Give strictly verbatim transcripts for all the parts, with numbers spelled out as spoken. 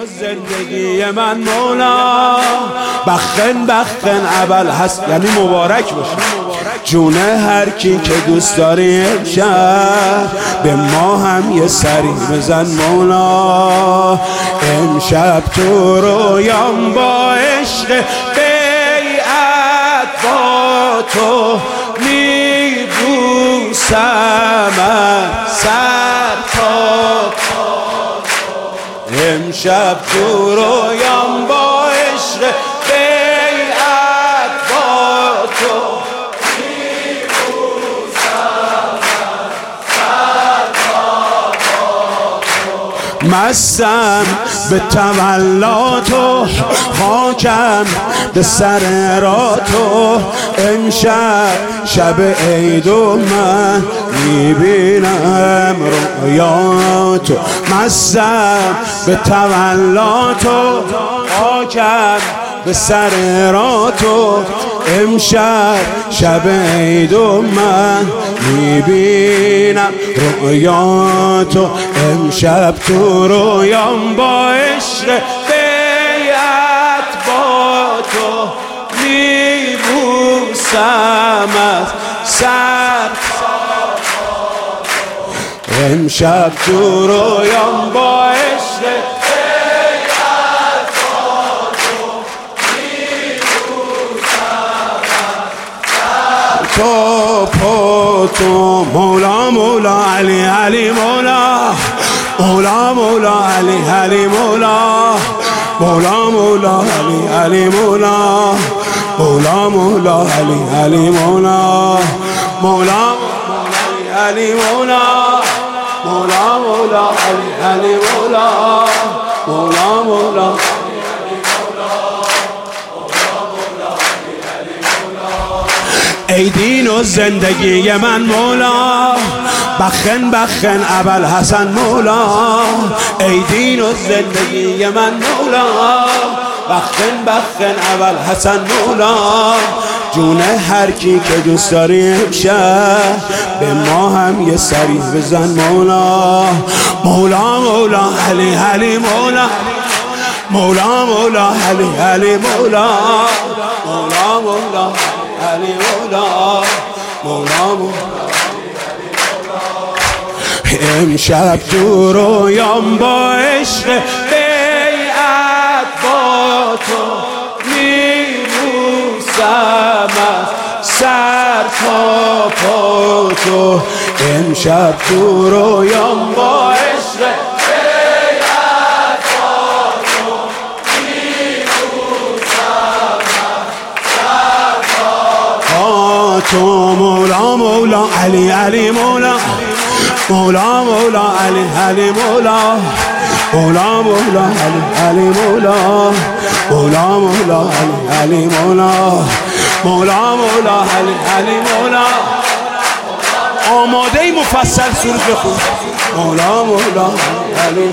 زندگی من مولا بخن بخن اول هست، یعنی مبارک باشه جون هر کی که دوست داری امشب به ما هم یه سری بزن مولا. امشب تو رویام با عشق بیعت با تو میبوسم سر تا امشب تو رویام با عشق بیعت با تو میبوسم سر تا مستم به تولات و خاکم به سر را تو. امشب شب عید و من میبینم رویاتو. مستم به تولات و خاکم به سر را تو. امشب شب عید و من میبینم رویاتو. امشب تو رویام با عشق بیعت با تو میبوسم از سر. امشب تو رویام با عشق بیعت با تو میبوسم از سر تو پا تو. مولا مولا علی علی مولا مولا مولا علی علی مولا مولا مولا علی علی مولا مولا مولا علی علی مولا مولا علی مولا مولا مولا علی علی مولا مولا مولا ای دین و زندگی من مولا بخن بخن ابل حسن مولا. ای دین و زندگی من مولا بخن بخن ابل حسن مولا. جون هر کی که دوست داری امشب به ما هم یه سری بزن مولا. مولا مولا علی علی مولا مولا مولا علی علی مولا مولا مولا علی مولا مولا مولا. امشب تو رویام با عشق بیعت با تو میبوسم از سر تا پا تو. امشب تو رویام با عشق بیعت با تو میبوسم از سر تا پا تو. مولا مولا علی علی مولا مولا مولا علی علی مولا مولا مولا علی علی مولا مولا مولا علی علی مولا مولا مولا علی علی مولا. آماده مفصل سورت بخون. مولا مولا علی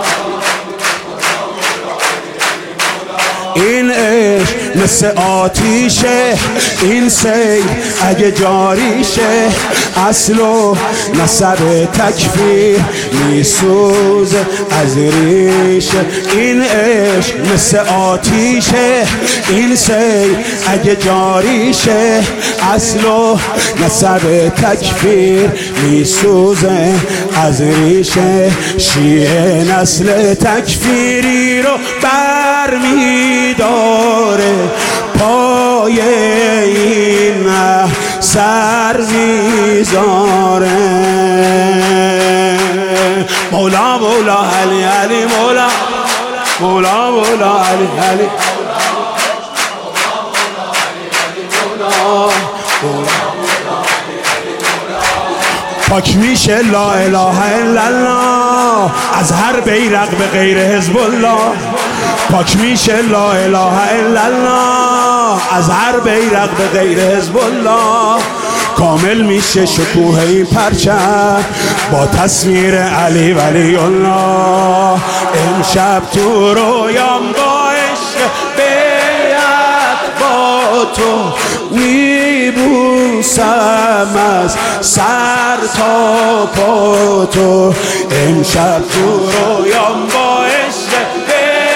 این عشق مثل آتیشه این سیل اگه جاریشه اصل و نسب تکفیر میسوزه از ریشه. این عشق مثل آتیشه این سیل اگه جاریشه اصل و نسب تکفیر میسوزه از ریشه. شیعه نسل تکفیری رو برمیداره پای این سر میذاره. مولا مولا علی علی مولا مولا مولا علی علی پاک میشه لا اله الا الله از هر بیرق به غیر حزب الله. پاک میشه لا اله الا الله از هر بیرق به غیر حزب الله. کامل میشه شکوه این پرچم با تصویر علی ولی الله. امشب تو رویام با عشق بیعت با تو میبوسم از سر تا پا تو. امشب تو رویام با عشق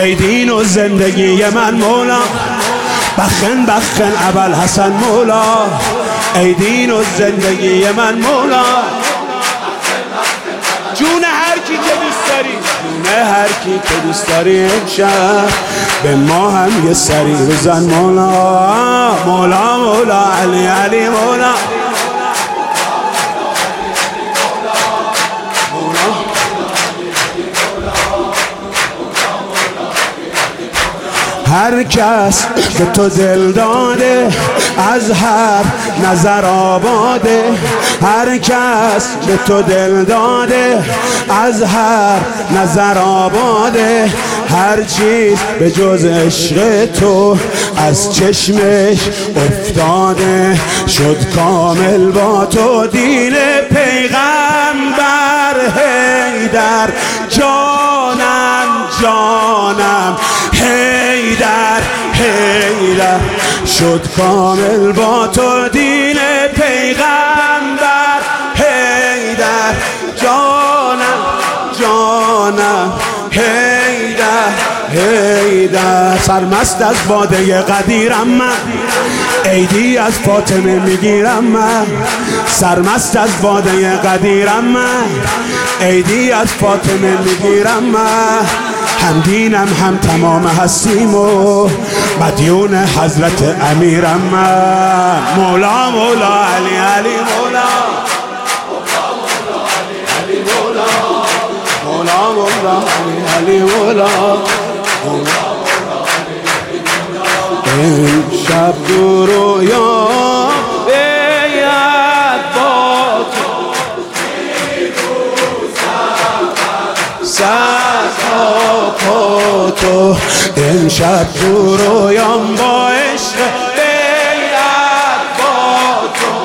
ای دین و زندگی من مولا، بخن بخن ابوالحسن مولا، ای دین و زندگی من مولا. جون هر کی که دوست داری، جون هر کی که دوست داری امشب به ما هم یه سری بزن مولا. مولا مولا علی علی مولا. هر کس به تو دل داده از هر نظر آباده، هر کس به تو دل داده از هر نظر آباده، هر چیز به جز عشق تو از چشمش افتاده، شد کامل با تو دین پیغمبر حیدر. جانم جانم حیدر حیدر، شد کامل با تو دین پیغمبر حیدر. جانم جانم حیدر حیدر. سرمست از باده قدیرم من، عیدی از فاطمه میگیرم من. سرمست از باده قدیرم من، عیدی از فاطمه میگیرم من. هم دینم هم تمام هستیم و مدیون حضرت امیرم من. مولا مولا علی علی مولا، مولا مولا علی علی مولا. امشب دو رویا بیاد با تو، سر تا پا تو. امشب دو رویام با عشق بیاد با تو،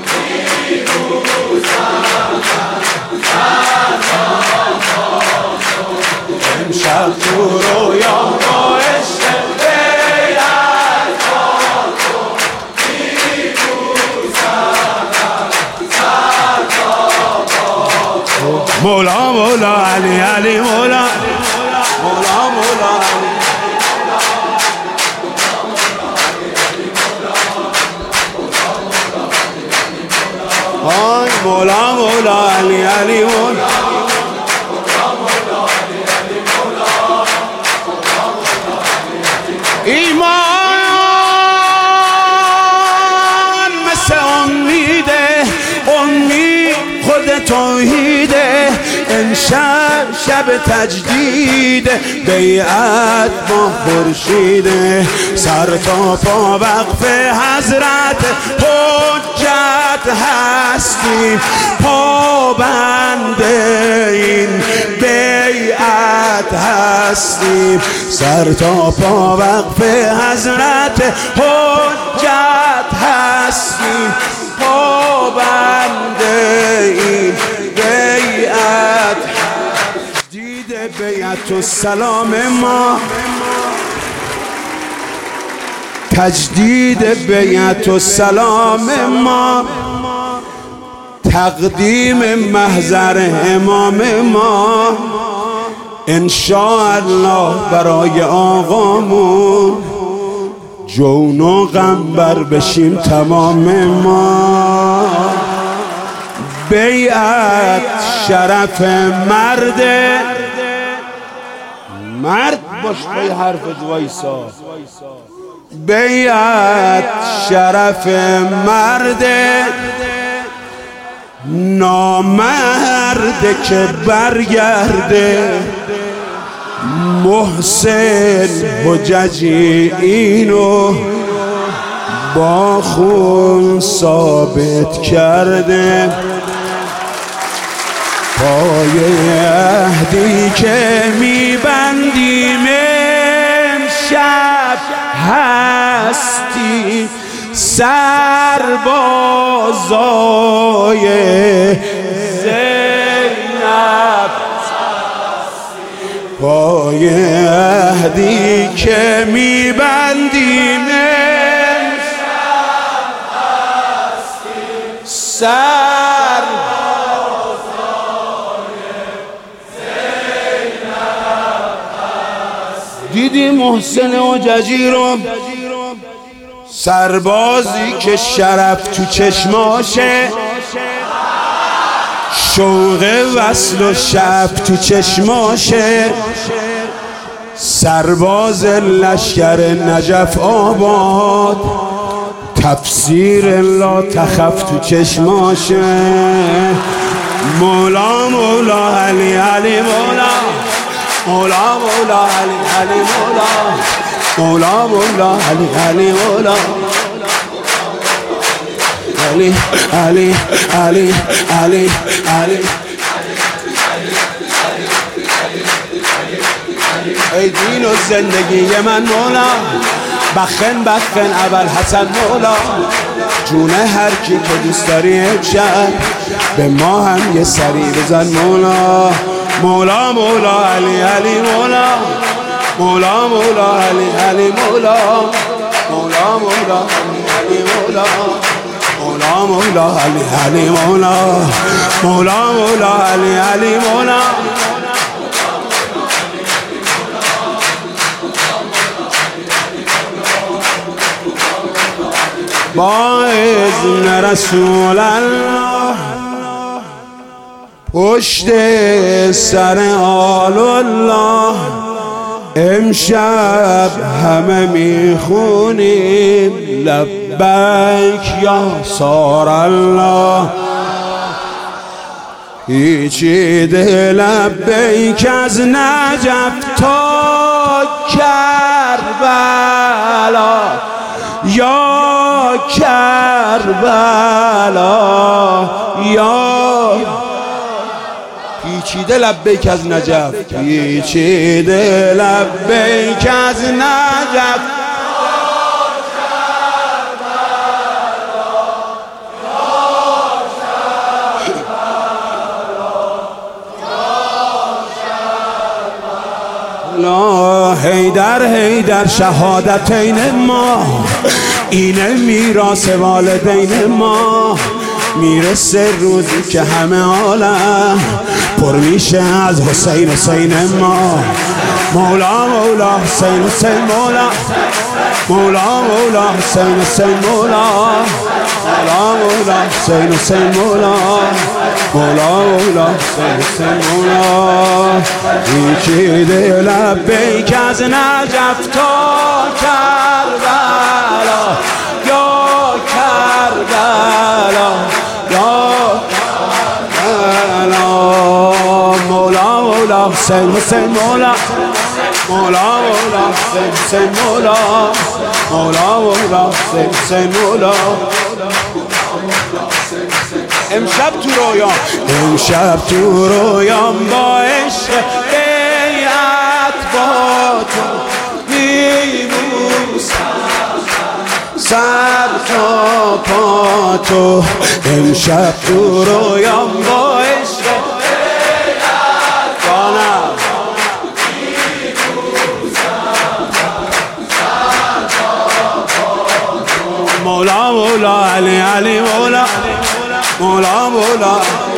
امشب دو رویام با عشق بیاد با تو. مولا مولا علی علی مولا، مولا مولا علی. آی مولا مولا علی علی مولا. ایمان مثل امیده، امید خود توحیده. امشب شب تجدید بیعت با خورشیده، سر تا پا وقف حضرت حجت هستیم، پابند این بیعت هستیم، سر تا پا وقف حضرت حجت هستیم، پابند این بیعت. دیده بیعت و سلام ما، تجدید بیعت و سلام ما، تقدیم محضر امام ما. انشاءالله برای آقامون جون و غمبر بشیم تمام ما. بیعت شرف مرده، مرد باش پای حرف وایسا. بیعت شرف مرده، نامرده که برگرده. محسن حججی اینو با خون ثابت کرده، پای عهدی که میبندیم امشب هستی سربازای زینب. پای عهدی که میبندیم امشب هستی سربازای زینب هستی. دیدی محسن حججی رو، سربازی که شرف تو چشماشه، شوق وصل و شب تو چشماشه، سرباز لشکر نجف آباد، تفسیر لا تخف تو چشماشه. مولا مولا علی علی مولا، مولا مولا علی علی مولا، مولا مولا علی علی مولا، علی علی علی علی علی. ای دین و زندگی من مولا، بخن بخن ابوالحسن مولا، جون هر کی که دوست داری امشب به ما هم یه سری بزن مولا. مولا مولا علی علی مولا، مولا مولا علی علی مولا، مولا مولا علی علی مولا، مولا مولا علی علی مولا، مولا مولا علی علی مولا. با اذن رسول الله پشت سر آل الله امشب همه میخونیم لبیک یا سار الله. پیچیده لبیک از نجف تا کربلا، یا کربلا یا پیچیده لبیک از نجف، پیچیده لبیک از نجف، لا حیدر حیدر شهادتین ما، اینه میراث والدین ما. میرسه روزی که همه عالم پر میشه از حسین حسین ما. مولا مولا حسین حسین مولا، مولا مولا حسین حسین مولا، مولا مولا حسین حسین مولا، مولا مولا حسین حسین مولا. پیچیده لبیک از نجف تا کربلا، یا کربلا یا کربلا. مولا مولا حسین حسین مولا، مولا مولا حسین حسین مولا، مولا مولا حسین حسین مولا. امشب تو رویام، امشب تو رویام با عشق بیعت با تو میبوسم سر تا پا تو. امشب تو رویام با عشق بیعت با تو میبوسم سر تا پا تو. مولا مولا علی علی مولا، مولا مولا